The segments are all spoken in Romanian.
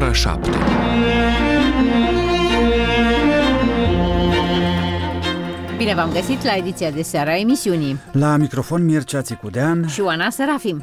ora 7. Bine v-am găsit la ediția de seară a emisiunii. La microfon Mircea Țicudean și Oana Serafim.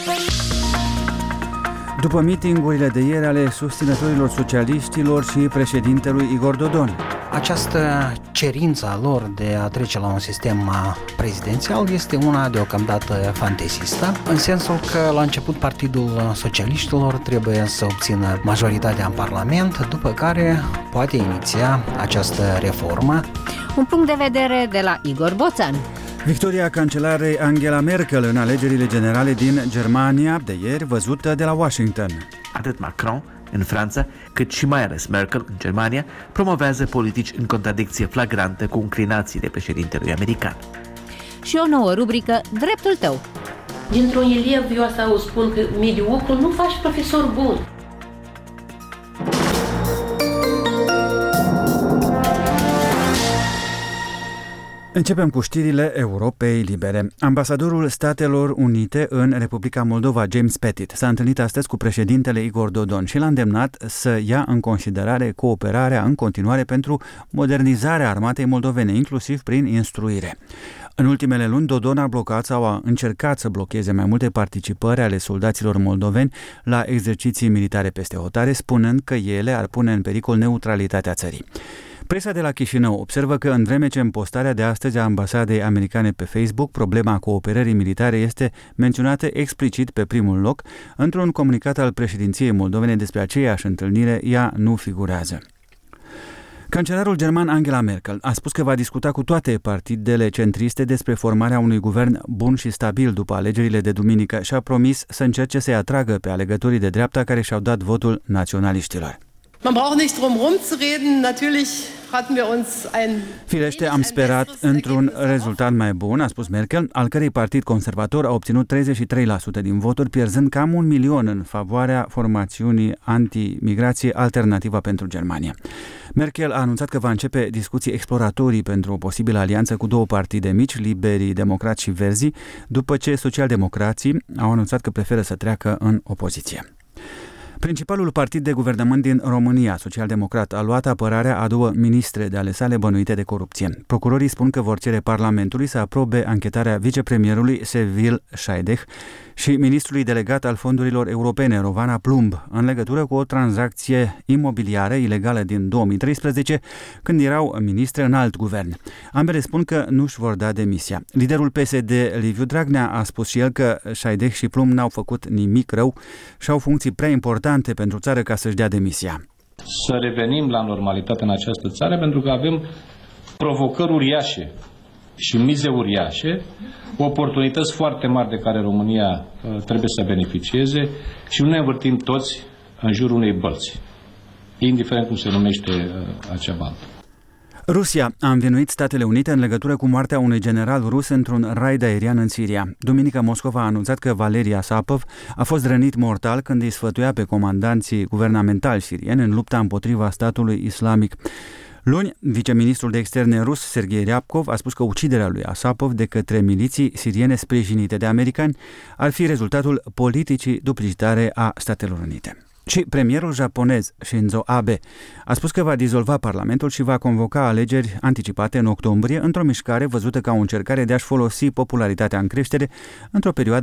După mitingurile de ieri ale susținătorilor socialiștilor și președintelui Igor Dodon, această cerință a lor de a trece la un sistem prezidențial este una deocamdată fantasistă, în sensul că la început Partidul Socialiștilor trebuie să obțină majoritatea în Parlament, după care poate iniția această reformă. Un punct de vedere de la Igor Boțan. Victoria cancelarei Angela Merkel în alegerile generale din Germania de ieri, văzută de la Washington. Atât Macron în Franța, cât și mai ales Merkel în Germania promovează politici în contradicție flagrantă cu inclinațiile președintelui american. Și o nouă rubrică, Dreptul tău. Dintr-un elev, eu asta o spun că mediocru nu faci profesor bun. Începem cu știrile Europei Libere. Ambasadorul Statelor Unite în Republica Moldova, James Pettit, s-a întâlnit astăzi cu președintele Igor Dodon și l-a îndemnat să ia în considerare cooperarea în continuare pentru modernizarea armatei moldovene, inclusiv prin instruire. În ultimele luni, Dodon a blocat sau a încercat să blocheze mai multe participări ale soldaților moldoveni la exerciții militare peste hotare, spunând că ele ar pune în pericol neutralitatea țării. Presa de la Chișinău observă că în vreme ce în postarea de astăzi a ambasadei americane pe Facebook, problema cooperării militare este menționată explicit pe primul loc, într-un comunicat al președinției moldovene despre aceeași întâlnire, ea nu figurează. Cancelarul german Angela Merkel a spus că va discuta cu toate partidele centriste despre formarea unui guvern bun și stabil după alegerile de duminică și a promis să încerce să-i atragă pe alegătorii de dreapta care și-au dat votul naționaliștilor. Man braucht nicht drum herum zu reden. Natürlich hatten wir uns ein Firește, am sperat într-un rezultat mai bun, a spus Merkel, al cărei partid conservator a obținut 33% din voturi, pierzând cam 1 milion în favoarea formațiunii anti-migrație Alternativa pentru Germania. Merkel a anunțat că va începe discuții exploratorii pentru o posibilă alianță cu două partide mici, Liberii, Democrați și Verzi, după ce socialdemocrații au anunțat că preferă să treacă în opoziție. Principalul partid de guvernământ din România, Social-Democrat, a luat apărarea a două ministre de ale sale bănuite de corupție. Procurorii spun că vor cere Parlamentului să aprobe anchetarea vicepremierului Sevil Șaideh și ministrului delegat al fondurilor europene, Rovana Plumb, în legătură cu o tranzacție imobiliară ilegală din 2013, când erau ministre în alt guvern. Ambele spun că nu își vor da demisia. Liderul PSD, Liviu Dragnea, a spus și el că Șaideh și Plumb n-au făcut nimic rău și au funcții prea importante pentru țară ca să-și dea demisia. Să revenim la normalitate în această țară, pentru că avem provocări uriașe și mize uriașe, oportunități foarte mari de care România trebuie să beneficieze și nu ne învârtim toți în jurul unei bălți, indiferent cum se numește acea baltă. Rusia a învinuit Statele Unite în legătură cu moartea unui general rus într-un raid aerian în Siria. Duminică, Moscova a anunțat că Valery Asapov a fost rănit mortal când îi sfătuia pe comandanții guvernamentali sirieni în lupta împotriva statului islamic. Luni, viceministrul de externe rus, Sergei Ryabkov, a spus că uciderea lui Asapov de către miliții siriene sprijinite de americani ar fi rezultatul politicii duplicitare a Statelor Unite. Și premierul japonez Shinzo Abe a spus că va dizolva Parlamentul și va convoca alegeri anticipate în octombrie, într-o mișcare văzută ca o încercare de a-și folosi popularitatea în creștere într-o perioadă